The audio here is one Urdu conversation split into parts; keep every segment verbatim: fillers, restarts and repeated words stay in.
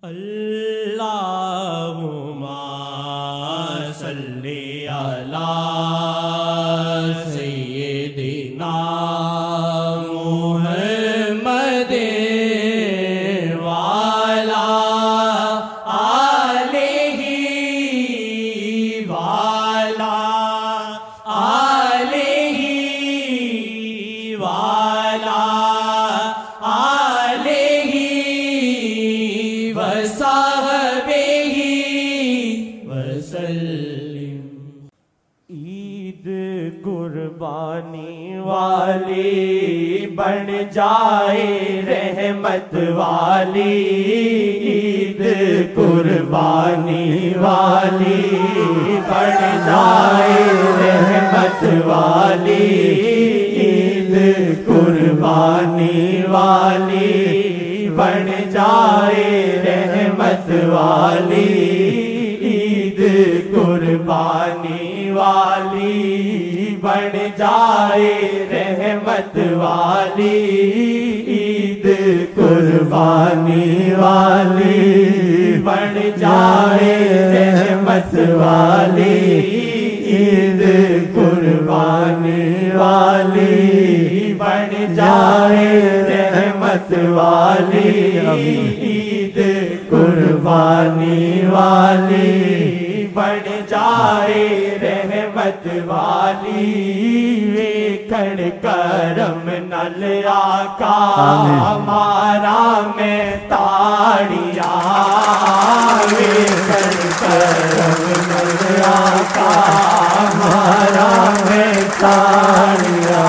اللہم صلی علی سیدنا محمد وعلی آلہ وعلی آلہ وعلی آلہ وصحبہ وسلم۔ عید قربانی والی بن جائے رحمت والی، عید قربانی والی بن جائے رحمت والی، عید قربانی والی بن جائے رحمت والی، عید قربانی والی بن جائے رحمت والی، عید قربانی والی بن جائے رحمت والی، عید قربانی والی بن جائے رحمت والی، عید قربانی والی بن جائے رحمت والی، ویکھن کرم نال آقا ہمارا میں تاڑیاں، ویکھن کرم نال آقا ہمارا میں تاڑیاں،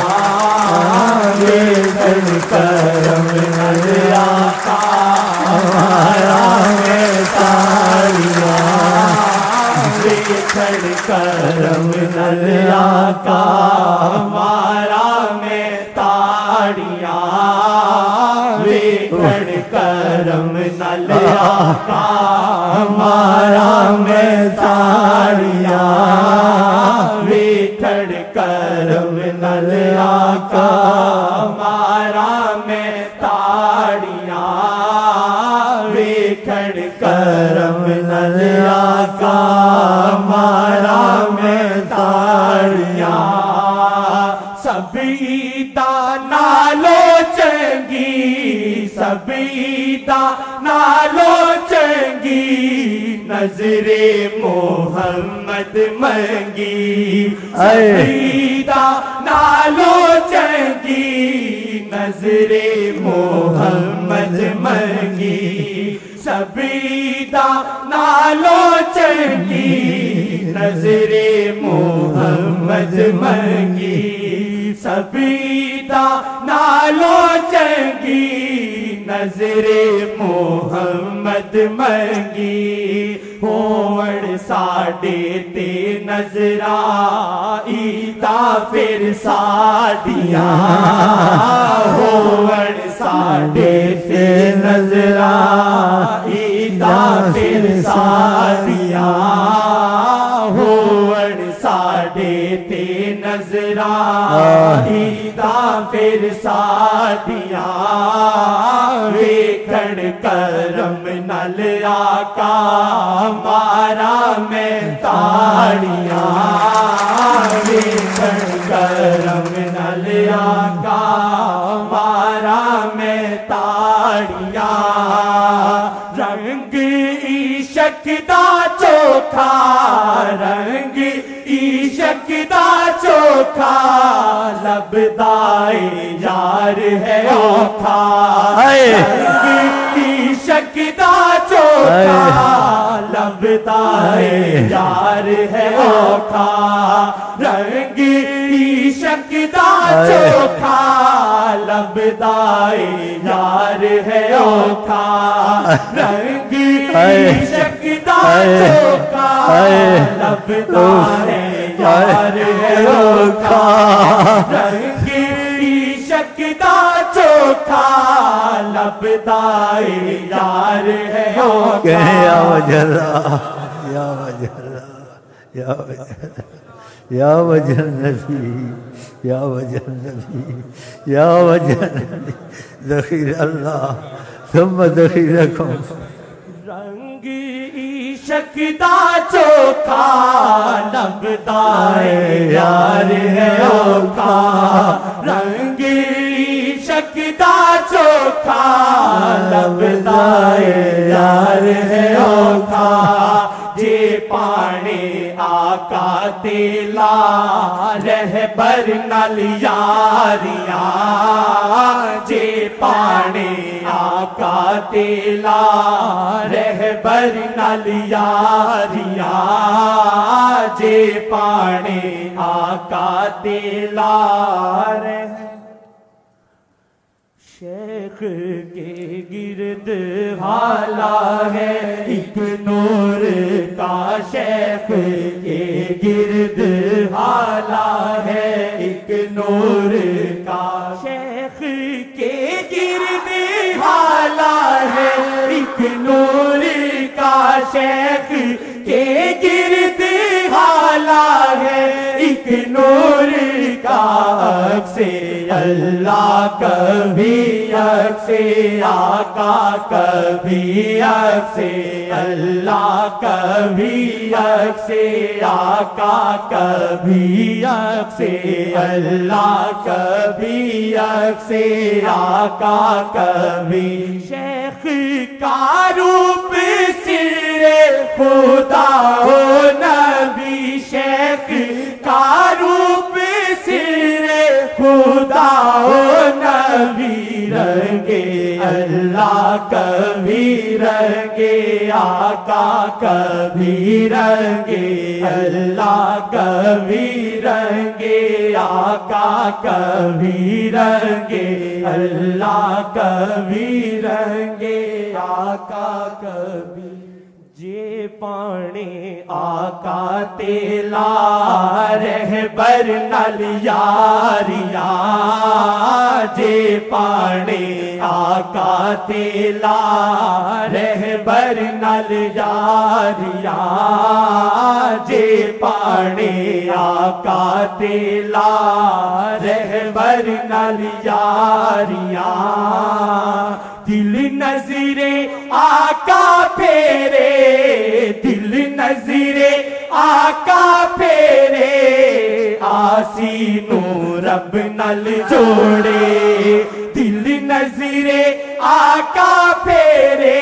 ویکھن کرم نال آقا ہمارا میں تاڑیاں، ویکھن کرم نال آقا ہمارا میں تاڑیاں، ویکھن کرم نال آقا ہمارا میں تاڑیاں، ویکھن کرم نال آقا ہمارا میں تاڑیاں، ویکھن کرم نال آقا ہمارا میں تاڑیاں، سب عیداں نالوں چنگی، سب عیداں نالوں چنگی نظر محمد منگی، سب عیداں نالوں چنگی نظر محمد منگی، سب عیداں نالوں چنگی نظر محمد منگی، سب عیداں نالوں چنگی نظر محمد منگی، ہوڑ ساڈے تے نظراں عیداں پھر ساڈیاں، ہوڑ ساڈے تے نظراں عیداں پھر ساڈیاں، ہوڑ ساڈے تے نظراں عیداں پھر ساڈیاں، ویکھن کرم نال آقا ہمارا میں تاڑیاں، ویکھن کرم نال آقا ہمارا میں تاڑیاں، رنگ عشق دا چوکھا، رنگ عشق دا چوکھا لبدائے یار ہے اوکھا، رنگ عشق دا چوکھا لبدائے یار ہے اوکھا، رنگ عشق دا چوکھا لبدائے یار ہے اوکھا، رنگ عشق دا چوکھا لبدائے یار ہے اوکھا، رنگ عشق دا چوکھا لبدائے یار ہے اوکھا، یا وجہ اللہ یا وجہ اللہ یا وجہ اللہ یا وجہ النبی یا وجہ النبی یا وجہ النبی ذخیر اللہ ثم ذخیرکم رنگ عشق دا چوکھا لبدا یار ہے اوکھا رنگ عشق دا چوکھا لبدا یار ہے اوکھا جے پانے آقا تیلا رہبر نال یاریاں جے پانے آقا تیلا رہبر نال یاریاں جے پانے آقا تیلا رہبر شیخ کے گرد حالا ہے ایک نور کا شیخ کے گرد حالا ہے ایک نور کا شیخ کے گرد حالا ہے ایک نور کا شیخ کے گرد حالا ہے ایک نور کا عکس اللہ کبھی عکس آقا کبھی عکس اللہ کبھی عکس آقا کبھی عکس اللہ کبھی عکس آقا کبھی شیخ کا روپ سر خدا ہو نبی شیخ کا روپ سر خدا ہو نبی رنگے اللہ کبھی رنگے آقا کبھی رنگے اللہ کبھی رنگے آقا کبھی رنگے اللہ کبھی رنگے آقا کبھی جے پانے آقا تیلا رہبر نال یاریاں جے پانے آقا تیلا رہبر نال یاریاں جے پانے آقا تیلا رہبر نال یاریاں دل نظرے آقا پھیرے دل نظرے آقا پھیرے آسینوں رب نال جوڑے دل نظرے آقا پھیرے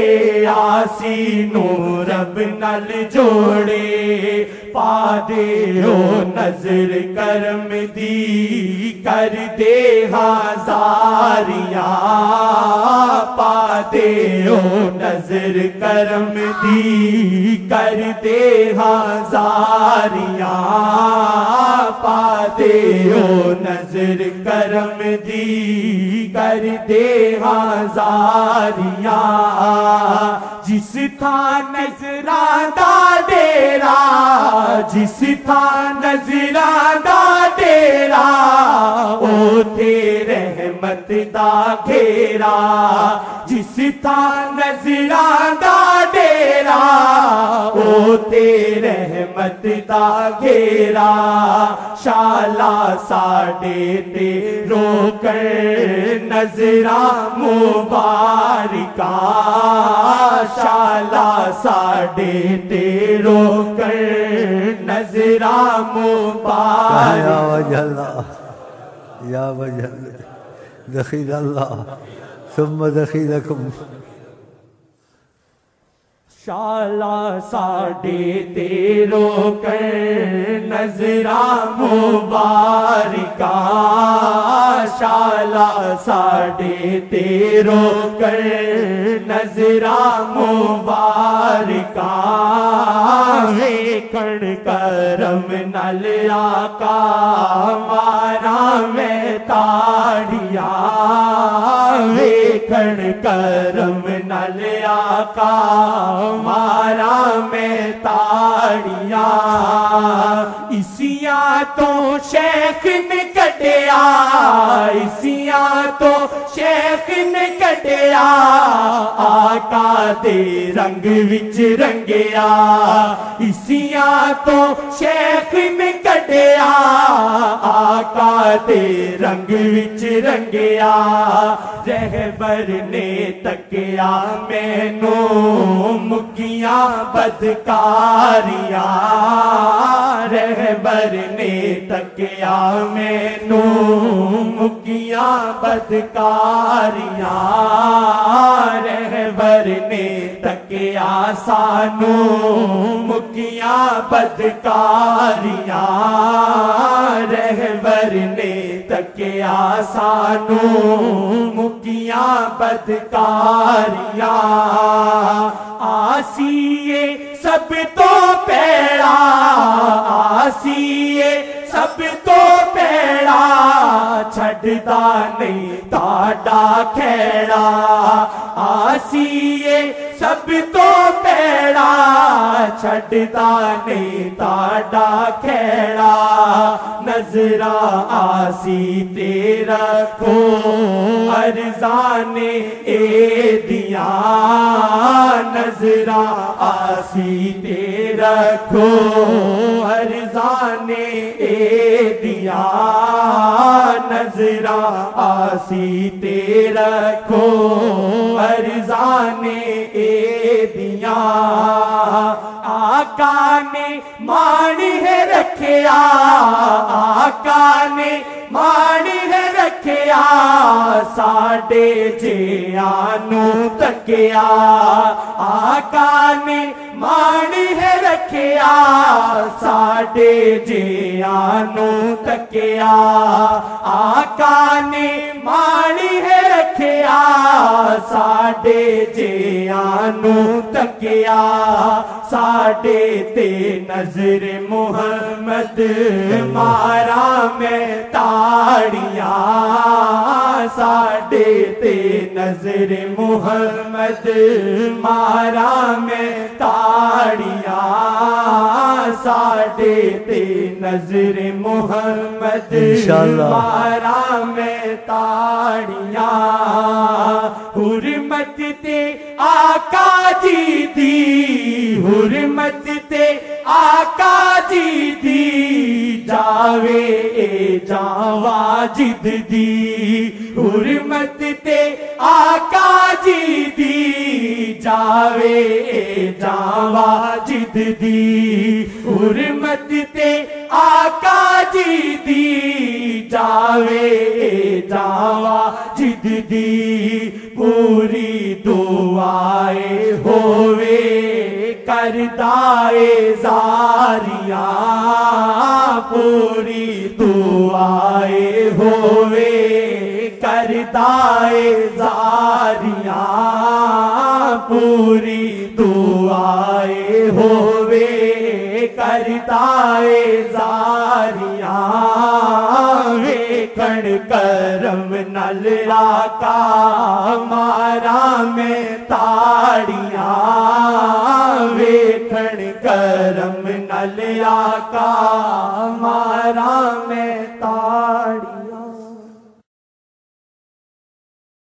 آسینوں رب نال جوڑے پا دے او نظر کرم دی کر دے ہزاریاں پا دے او نظر کرم دی کر دے ہزاریاں پا دے او نظر کرم دی کر دے ہزاریاں جس تھا نظراں دا ڈیرا جس تھا نظراں دا ڈیرا او تے رحمت دا گھیرا جس تھا نظراں دا ڈیرا او تے رحمت دا گھیرا شالا ساڈے تے رو کر نظراں مبارکاں شالا ساڈے تے رو کر نظراں مبارکاں یا وجہ اللہ یا وجہ اللہ دخیل اللہ ثم دخیلکم شالا ساڈے تے رو کر نظراں مبارکاں شالا ساڈے تے رو کر نظراں مبارکاں ویکھن کرم نال آقا مارا میں تاڑیاں ویکھن کرم نال آقا مارا میں تاڑیاں اسیاں تو شیخ نے کٹیا اسیاں تو شیخ نے کٹیا آقا دے رنگ وچ رنگیا اسیاں تو شیخ نے کٹیا آقا دے رنگ وچ رنگیا رہبر نے تکیا مینوں مک مکیاں بدکاریاں رہبر نے تکیا مینو مکیاں بدکاریاں رہبر نے تکیا سانو مکیاں بدکاریاں رہبر نے تکیا سانو مکیاں بدکاریاں آسیے سب تو پیڑا آسیے سب تو پیڑا چھڑدا نہیں تاڑا کھیڑا آسیے سب تو پیڑا چھڑدا نہیں تاڑا کھیڑا نظرہ آسی تیرا کو ارزانے اے دیاں نظرہ آسی تیرا کو ارزانے اے دیاں نظرہ آسی تیرا کو ارزانے اے دیاں آقا نے مانی ہے رکھیا آقا نے مانی ہے رکھیا ساڑے جیانو تکیا آقا نے مانی ہے رکھیا ساڑے جیانو تکیا آقا نے مانی ہے رکھیا ساڑے جیانو تکیا ساڑے تے نظر محمد مارا میں تاڑیاں ساڑے تے نظر محمد مارا میں تاڑیاں ساڑے تے نظر محمد مارا میں تاڑیاں حرمت تے آقا جی دی حرمت تے آقا جی دی جاوے اے جان واجد دی حرمت تے آقا جی دی جاوے اے جان واجد دی حرمت تے آقا جی دی جاوے اے جان واجد دی پوری دعائے ہووے کردائے زاریاں پوری دعائے ہووے کردائے زاریاں پوری دعائے ہووے کردائے زاریاں ویکھن کرم نال آقا مارا میں تاڑیاں ویکھن کرم نال آقا مارا میں